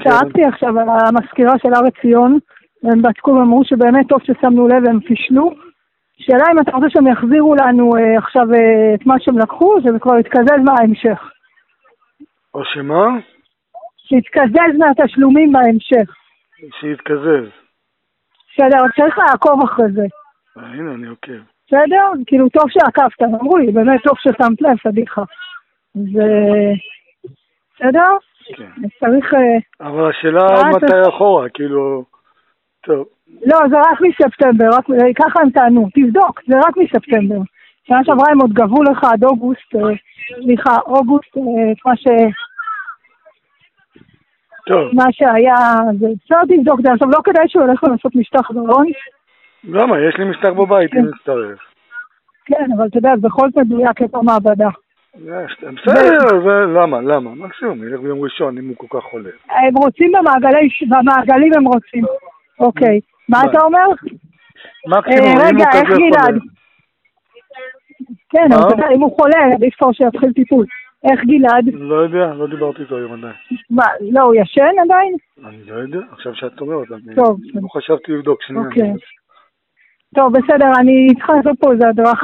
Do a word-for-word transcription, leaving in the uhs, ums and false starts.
צעקתי עכשיו על המזכירה של הר עציון, והם בדקו ואמרו שבאמת טוב ששמנו לב והם פישלו. שאלה אם אתה רוצה שהם יחזירו לנו אה, עכשיו אה, את מה שהם לקחו, שזה כבר יתקזז מההמשך. או שמה? שיתקזז מהתשלומים בהמשך. שיתקזז. בסדר, צריך לעקוב אחרי זה. אה, הנה, אני עוקב. בסדר? כאילו טוב שעקבת, אמרו לי, באמת טוב ששמת לב, פדיחה. זה... בסדר? כן. צריך... אבל השאלה מתי אחורה, כאילו... טוב. לא, זה רק מספטמבר, רק... ככה הם טענו, תבדוק, זה רק מספטמבר. שנה שעברה הם עוד גבו לך עד אוגוסט, סליחה, אוגוסט, את מה ש... טוב. מה שהיה, זה בסדר, תבדוק זה. עכשיו לא כדאי שהוא הולך לעשות משטח גרון. למה? יש לי משטח בבית, אם נצטרף. כן, אבל אתה יודע, בכל מדויק את המעבדה. בסדר, למה? למה? מקסימום, ילך ביום ראשון אם הוא כל כך חולה. הם רוצים במעגלים הם רוצים. אוקיי. מה אתה אומר? מקסימום, אם הוא כזה חולה. כן, אבל אתה יודע, אם הוא חולה, עדיף כבר שיתחיל טיפול. איך גלעד? לא יודע, לא דיברתי איתו היום עדיין. מה, לא, הוא ישן עדיין? אני לא יודע, עכשיו שאת אומרת, טוב. לא חשבתי לבדוק, שנייה. אוקיי. טוב, בסדר, אני צריכה לעשות פה איזה הדרכה.